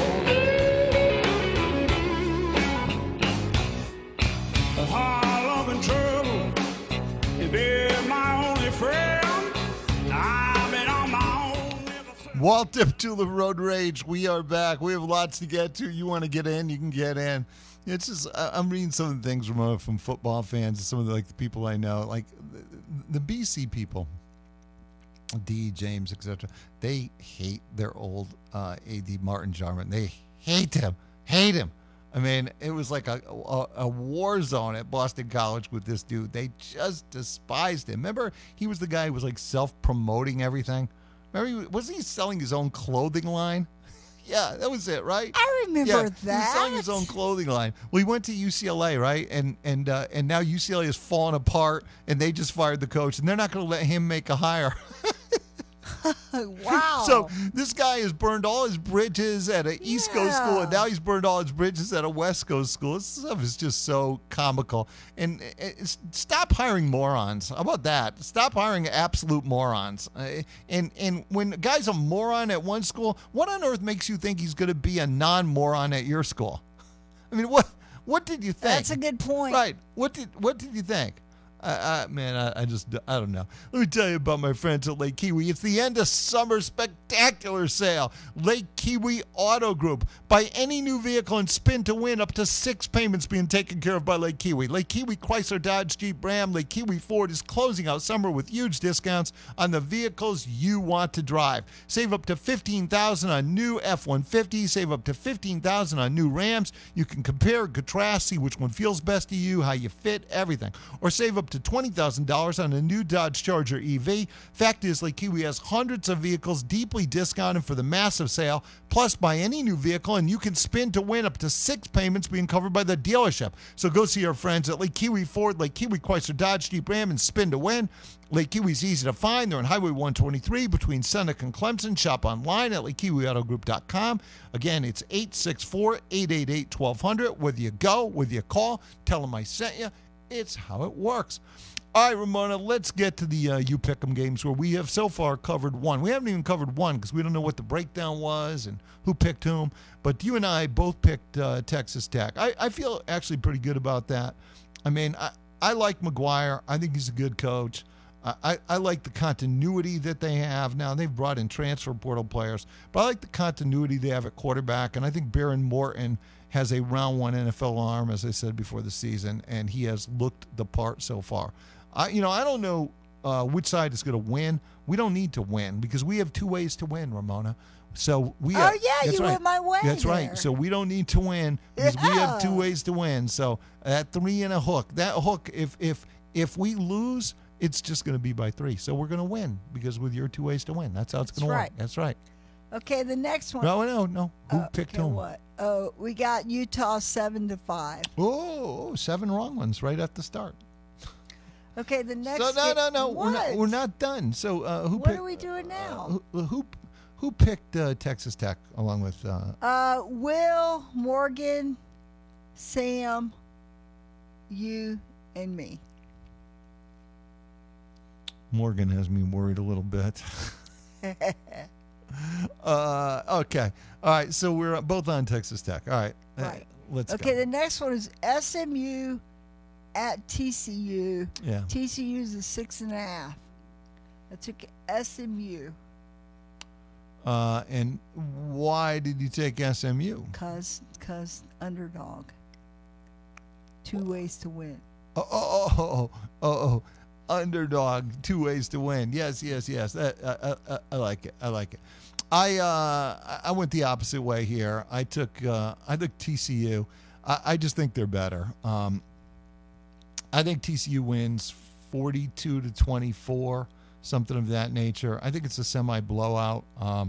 all. Hard luck and trouble, it been my only friend. I've been on my own. Walt Deptula Road Rage. We are back. We have lots to get to. You want to get in, you can get in. It's just I'm reading some of the things from football fans and some of the people I know, like the BC people, D, James, etc. They hate their old AD Martin Jarman. They hate him. I mean, it was like a war zone at Boston College with this dude. They just despised him. Remember, he was the guy who was like self-promoting everything. Remember, wasn't he selling his own clothing line? Yeah, that was it, right? I remember that. He was selling his own clothing line. Well, he went to UCLA, right? And now UCLA is falling apart, and they just fired the coach, and they're not going to let him make a hire. Wow. So this guy has burned all his bridges at an East Coast school, and now he's burned all his bridges at a West Coast school. This stuff is just so comical. And stop hiring morons. How about that? Stop hiring absolute morons. And when a guy's a moron at one school, what on earth makes you think he's going to be a non-moron at your school? I mean, what did you think? That's a good point. Right. What did you think? I don't know. Let me tell you about my friends at Lake Kiwi. It's the end of summer spectacular sale. Lake Kiwi Auto Group. Buy any new vehicle and spin to win up to 6 payments being taken care of by Lake Kiwi. Lake Kiwi Chrysler Dodge Jeep Ram. Lake Kiwi Ford is closing out summer with huge discounts on the vehicles you want to drive. Save up to $15,000 on new F-150. Save up to $15,000 on new Rams. You can compare, contrast, see which one feels best to you, how you fit, everything. Or save up to $20,000 on a new Dodge Charger EV. Fact is, Lake Kiwi has hundreds of vehicles deeply discounted for the massive sale. Plus, buy any new vehicle and you can spin to win up to 6 payments being covered by the dealership. So go see our friends at Lake Kiwi Ford, Lake Kiwi Chrysler Dodge Jeep Ram, and spin to win. Lake Kiwi's easy to find. They're on Highway 123 between Seneca and Clemson. Shop online at lakekiwiautogroup.com. Again, it's 864-888-1200. Whether you go, whether you call, tell them I sent you. It's how it works. All right, Ramona, let's get to the You Pick 'em games where we have so far covered one. We haven't even covered one because we don't know what the breakdown was and who picked whom. But you and I both picked Texas Tech. I feel actually pretty good about that. I mean, I like McGuire. I think he's a good coach. I like the continuity that they have. Now, they've brought in transfer portal players, but I like the continuity they have at quarterback. And I think Baron Morton has a round 1 NFL arm, as I said before the season, and he has looked the part so far. I don't know which side is going to win. We don't need to win because we have 2 ways to win, Ramona. So we. You went my way. That's there. right. So we don't need to win because we have 2 ways to win. So at 3 and a hook, that hook, if we lose, it's just going to be by 3. So we're going to win because with your 2 ways to win, that's how it's going to work. That's right. Okay, the next one. No. Who picked whom? What? Oh, we got Utah 7-5. Oh, 7 wrong ones right at the start. Okay, the next. So no. We're not done. So who? What are we doing now? Who picked Texas Tech along with? Will, Morgan, Sam, you, and me. Morgan has me worried a little bit. Okay. All right. So we're both on Texas Tech. All right. Right. Let's Okay. go. The next one is SMU at TCU. Yeah. TCU is a 6.5. I took SMU. And why did you take SMU? Cause underdog. 2 ways to win. Oh. Underdog, 2 ways to win. Yes. I like it. I went the opposite way here. I took TCU. I just think they're better. I think TCU wins 42-24, something of that nature. I think it's a semi blowout.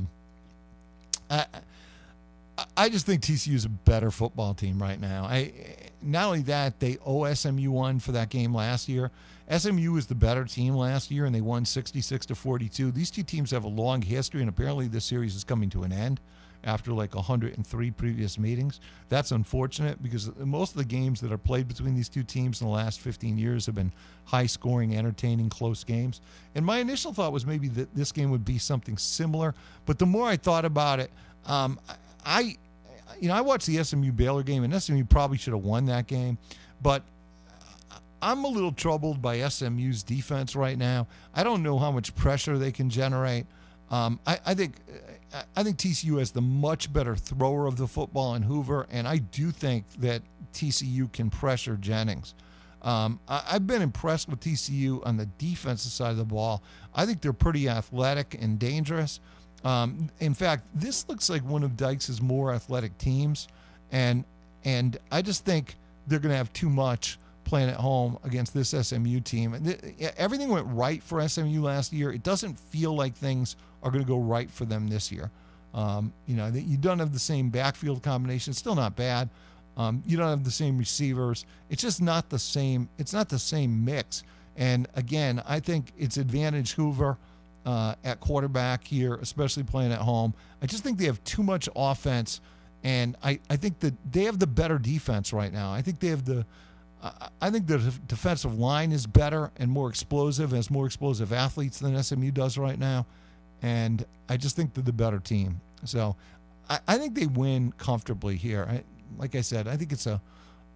I just think TCU is a better football team right now. Not only that, they owe SMU one for that game last year. SMU was the better team last year, and they won 66-42. These 2 teams have a long history, and apparently this series is coming to an end after like 103 previous meetings. That's unfortunate because most of the games that are played between these 2 teams in the last 15 years have been high-scoring, entertaining, close games. And my initial thought was maybe that this game would be something similar, but the more I thought about it, I watched the SMU Baylor game, and SMU probably should have won that game, but I'm a little troubled by SMU's defense right now. I don't know how much pressure they can generate. I think TCU has the much better thrower of the football in Hoover, and I do think that TCU can pressure Jennings. I've been impressed with TCU on the defensive side of the ball. I think they're pretty athletic and dangerous. In fact, this looks like one of Dykes' more athletic teams, and I just think they're going to have too much playing at home against this SMU team. Everything went right for SMU last year. It doesn't feel like things are going to go right for them this year. You don't have the same backfield combination. It's still not bad. You don't have the same receivers. It's just not the same. It's not the same mix. And again, I think it's advantage Hoover. at quarterback here, especially playing at home. I just think they have too much offense, and I think that they have the better defense right now. I think they have the defensive line is better and more explosive, has more explosive athletes than SMU does right now, and I just think they're the better team. So I think they win comfortably here. Like I said, I think it's a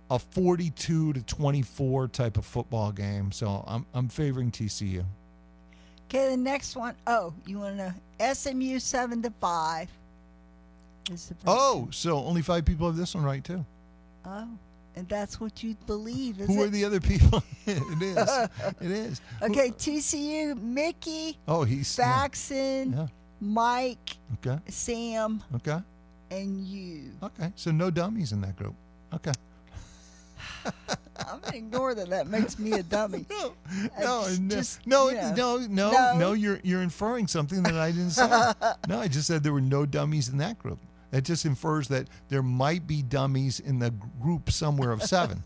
42-24 type of football game. So I'm favoring TCU. Okay, the next one. Oh, you want to know? SMU 7-5. Oh, so only 5 people have this one right too. Oh, and that's what you believe, is Who it? are the other people? It is. It is. Okay, TCU, Mickey. Oh, he's Faxon, Yeah. Mike, Okay. Sam, Okay. and you. Okay. So no dummies in that group. Okay. I'm gonna ignore that. That makes me a dummy. No, you're inferring something that I didn't say. No, I just said there were no dummies in that group. That just infers that there might be dummies in the group somewhere of 7.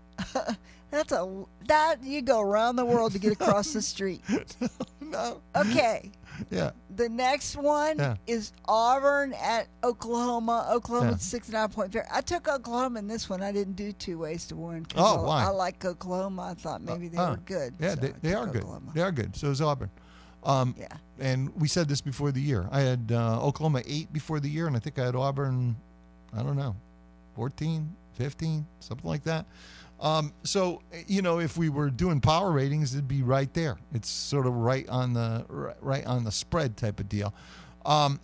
That you go around the world to get across the street. No. Okay. Yeah. The next one is Auburn at Oklahoma. Oklahoma's 6.5-point favorite. I took Oklahoma in this one. I didn't do 2 ways to win. Why? I like Oklahoma. I thought maybe they were good. Yeah, so they are good. They are good. So is Auburn. And we said this before the year. I had Oklahoma 8 before the year, and I think I had Auburn, I don't know, 14, 15, something like that. So, if we were doing power ratings, it'd be right there. It's sort of right on the spread type of deal. So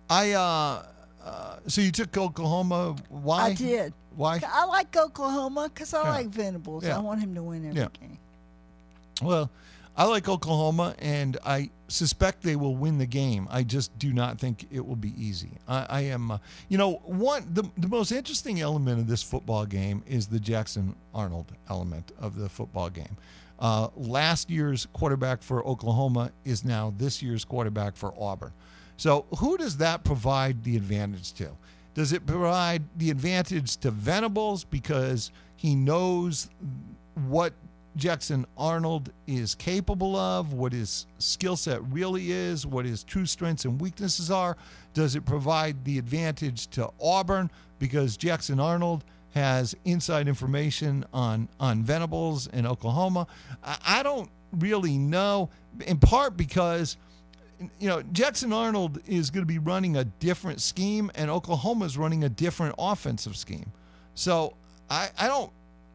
you took Oklahoma. Why? I did. Why? I like Oklahoma because I like Venables. Yeah. I want him to win every game. Well, I like Oklahoma, and I suspect they will win the game. I just do not think it will be easy. I am, the most interesting element of this football game is the Jackson Arnold element of the football game. Last year's quarterback for Oklahoma is now this year's quarterback for Auburn. So who does that provide the advantage to? Does it provide the advantage to Venables because he knows what Jackson Arnold is capable of, what his skill set really is, what his true strengths and weaknesses are? Does it provide the advantage to Auburn because Jackson Arnold has inside information on Venables in Oklahoma? I don't really know, in part because Jackson Arnold is going to be running a different scheme, and Oklahoma is running a different offensive scheme. So I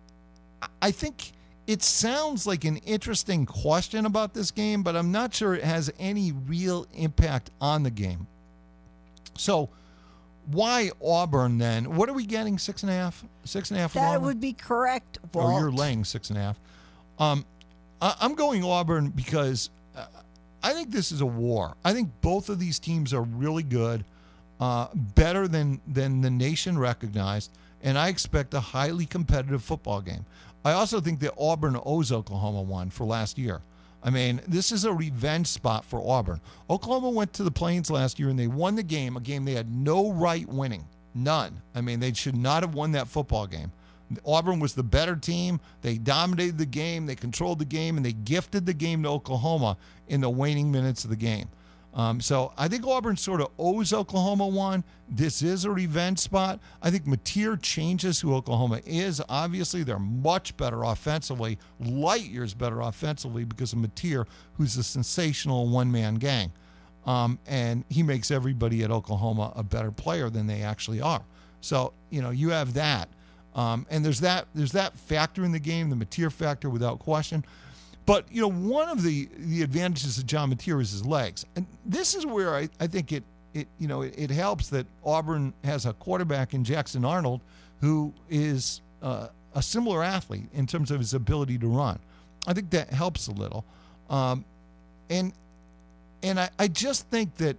think it sounds like an interesting question about this game, but I'm not sure it has any real impact on the game. So why Auburn then? What are we getting? 6.5? 6.5? That would be correct, Walt. Or you're laying 6.5. I'm going Auburn because I think this is a war. I think both of these teams are really good, better than the nation recognized, and I expect a highly competitive football game. I also think that Auburn owes Oklahoma one for last year. I mean, this is a revenge spot for Auburn. Oklahoma went to the Plains last year and they won the game, a game they had no right winning. None. I mean, they should not have won that football game. Auburn was the better team. They dominated the game. They controlled the game, and they gifted the game to Oklahoma in the waning minutes of the game. So I think Auburn sort of owes Oklahoma one. This is a revenge spot. I think Mateer changes who Oklahoma is. Obviously, they're much better offensively, light years better offensively because of Mateer, who's a sensational one-man gang. And he makes everybody at Oklahoma a better player than they actually are. So, you have that. And there's that factor in the game, the Mateer factor, without question. But, one of the advantages of John Mateer is his legs. And this is where I think it helps that Auburn has a quarterback in Jackson Arnold who is a similar athlete in terms of his ability to run. I think that helps a little. And I just think that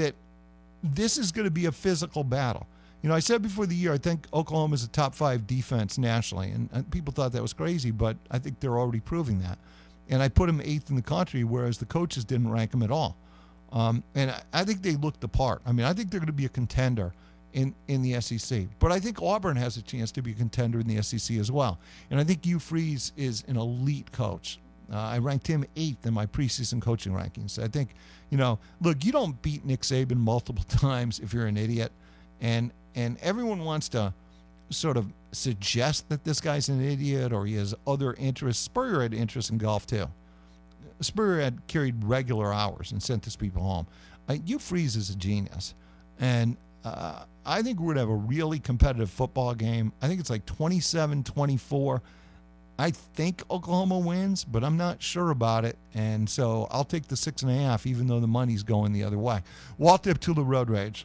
this is going to be a physical battle. I said before the year, I think Oklahoma is a top 5 defense nationally, and people thought that was crazy, but I think they're already proving that. And I put them 8th in the country, whereas the coaches didn't rank them at all. And I think they looked the part. I mean, I think they're going to be a contender in the SEC. But I think Auburn has a chance to be a contender in the SEC as well. And I think Hugh Freeze is an elite coach. I ranked him 8th in my preseason coaching rankings. I think, look, you don't beat Nick Saban multiple times if you're an idiot. And everyone wants to sort of suggest that this guy's an idiot or he has other interests. Spurrier had interest in golf too. Spurrier had carried regular hours and sent his people home. Hugh Freeze is a genius. And I think we're going to have a really competitive football game. I think it's like 27-24. I think Oklahoma wins, but I'm not sure about it. And so I'll take the 6.5, even though the money's going the other way. Walt Deptula Road Rage.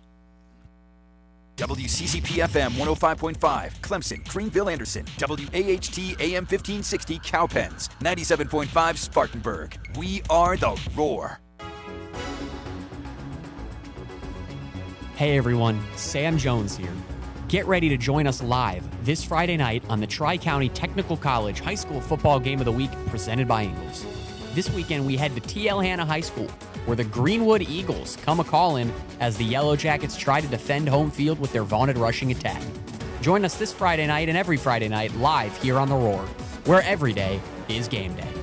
WCCP-FM 105.5, Clemson, Greenville, Anderson. WAHT AM 1560, Cowpens. 97.5, Spartanburg. We are the Roar. Hey everyone, Sam Jones here. Get ready to join us live this Friday night on the Tri-County Technical College High School Football Game of the Week presented by Ingles. This weekend we head to T.L. Hanna High School, where the Greenwood Eagles come a-callin' as the Yellow Jackets try to defend home field with their vaunted rushing attack. Join us this Friday night and every Friday night live here on The Roar, where every day is game day.